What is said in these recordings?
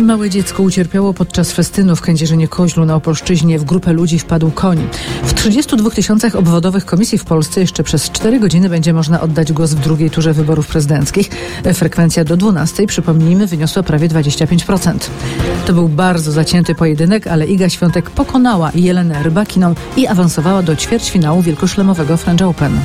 Małe dziecko ucierpiało podczas festynu w Kędzierzynie-Koźlu na Opolszczyźnie. W grupę ludzi wpadł koń. W 32 000 obwodowych komisji w Polsce jeszcze przez 4 godziny będzie można oddać głos w drugiej turze wyborów prezydenckich. Frekwencja do 12, przypomnijmy, wyniosła prawie 25%. To był bardzo zacięty pojedynek, ale Iga Świątek pokonała Jelenę Rybakiną i awansowała do ćwierćfinału wielkoszlemowego French Open.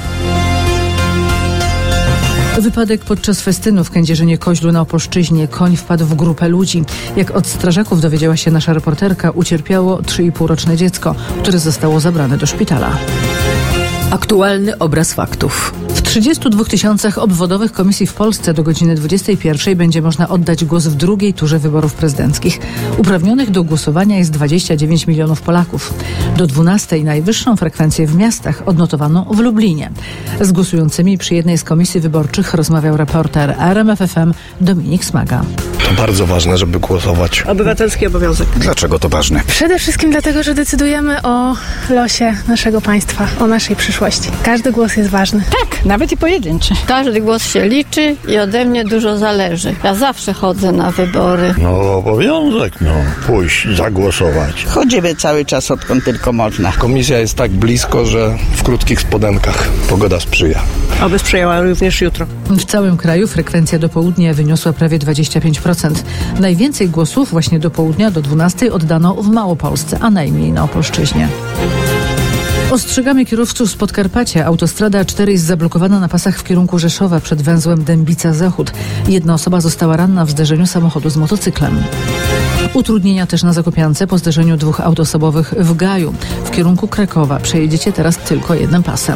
Wypadek podczas festynu w Kędzierzynie-Koźlu na Opolszczyźnie. Koń wpadł w grupę ludzi. Jak od strażaków dowiedziała się nasza reporterka, ucierpiało 3,5-roczne dziecko, które zostało zabrane do szpitala. Aktualny obraz faktów. W 32 000 obwodowych komisji w Polsce do godziny 21 będzie można oddać głos w drugiej turze wyborów prezydenckich. Uprawnionych do głosowania jest 29 milionów Polaków. Do 12 najwyższą frekwencję w miastach odnotowano w Lublinie. Z głosującymi przy jednej z komisji wyborczych rozmawiał reporter RMF FM Dominik Smaga. To bardzo ważne, żeby głosować. Obywatelski obowiązek. Dlaczego to ważne? Przede wszystkim dlatego, że decydujemy o losie naszego państwa, o naszej przyszłości. Każdy głos jest ważny. Tak, nawet i pojedynczy. Każdy głos się liczy i ode mnie dużo zależy. Ja zawsze chodzę na wybory. No obowiązek, pójść, zagłosować. Chodzimy cały czas, odkąd tylko można. Komisja jest tak blisko, że w krótkich spodenkach pogoda sprzyja. Oby sprzyjała również jutro. W całym kraju frekwencja do południa wyniosła prawie 25%. Najwięcej głosów właśnie do południa, do 12 oddano w Małopolsce, a najmniej na Opolszczyźnie. Ostrzegamy kierowców z Podkarpacia. Autostrada A4 jest zablokowana na pasach w kierunku Rzeszowa przed węzłem Dębica-Zachód. Jedna osoba została ranna w zderzeniu samochodu z motocyklem. Utrudnienia też na Zakopiance po zderzeniu 2 aut osobowych w Gaju. W kierunku Krakowa przejedziecie teraz tylko jednym pasem.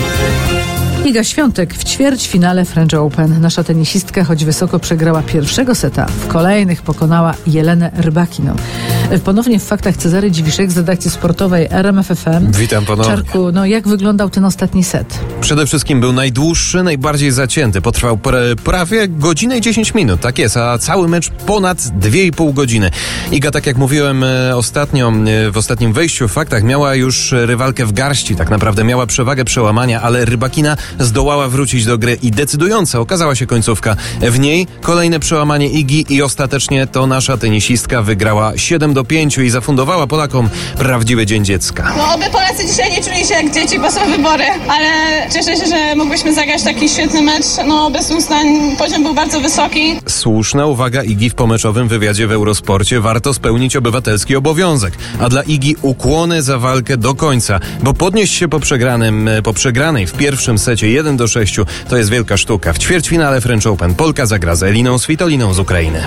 Iga Świątek w ćwierćfinale French Open. Nasza tenisistka, choć wysoko przegrała pierwszego seta, w kolejnych pokonała Jelenę Rybakiną. Ponownie w faktach Cezary Dziwiszek z redakcji sportowej RMF FM. Witam ponownie. Czarku, jak wyglądał ten ostatni set? Przede wszystkim był najdłuższy, najbardziej zacięty. Potrwał prawie godzinę i 10 minut, tak jest, a cały mecz ponad 2,5 godziny. Iga, tak jak mówiłem ostatnio, w ostatnim wejściu w faktach, miała już rywalkę w garści, tak naprawdę miała przewagę przełamania, ale Rybakina zdołała wrócić do gry i decydująca okazała się końcówka. W niej kolejne przełamanie Igi i ostatecznie to nasza tenisistka wygrała 7-5 i zafundowała Polakom prawdziwy dzień dziecka. Oby Polacy dzisiaj nie czuli się jak dzieci, bo są wybory, ale cieszę się, że mogłyśmy zagrać taki świetny mecz. Bez ustań, poziom był bardzo wysoki. Słuszna uwaga Igi w pomeczowym wywiadzie w Eurosporcie. Warto spełnić obywatelski obowiązek. A dla Igi ukłony za walkę do końca, bo podnieść się po przegranej w pierwszym secie 1-6 to jest wielka sztuka. W ćwierćfinale French Open Polka zagra z Eliną Svitoliną z Ukrainy.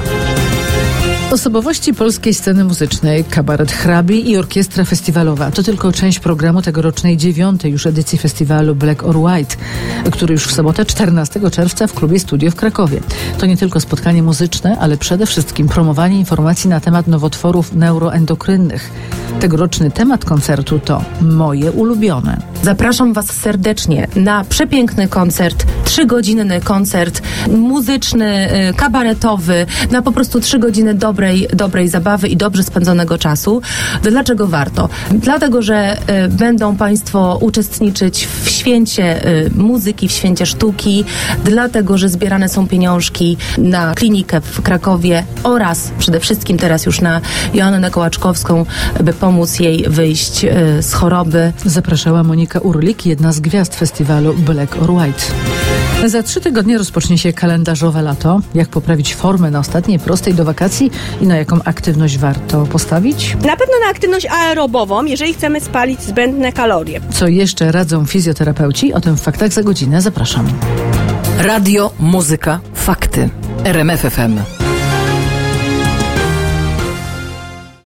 Osobowości polskiej sceny muzycznej, kabaret Hrabi i orkiestra festiwalowa. To tylko część programu tegorocznej 9. już edycji festiwalu Black or White, który już w sobotę 14 czerwca w klubie Studio w Krakowie. To nie tylko spotkanie muzyczne, ale przede wszystkim promowanie informacji na temat nowotworów neuroendokrynnych. Tegoroczny temat koncertu to Moje ulubione. Zapraszam Was serdecznie na przepiękny koncert, 3-godzinny koncert muzyczny, kabaretowy, na po prostu 3 godziny dobrej zabawy i dobrze spędzonego czasu. Dlaczego warto? Dlatego, że będą Państwo uczestniczyć w święcie muzyki, w święcie sztuki, dlatego, że zbierane są pieniążki na klinikę w Krakowie oraz przede wszystkim teraz już na Joannę Kołaczkowską, by pomóc jej wyjść z choroby. Zapraszała Monika Urlik, jedna z gwiazd festiwalu Black or White. Za 3 tygodnie rozpocznie się kalendarzowe lato. Jak poprawić formę na ostatniej prostej do wakacji i na jaką aktywność warto postawić? Na pewno na aktywność aerobową, jeżeli chcemy spalić zbędne kalorie. Co jeszcze radzą fizjoterapeuci? O tym w faktach za godzinę. Zapraszam. Radio, muzyka, fakty. RMF FM.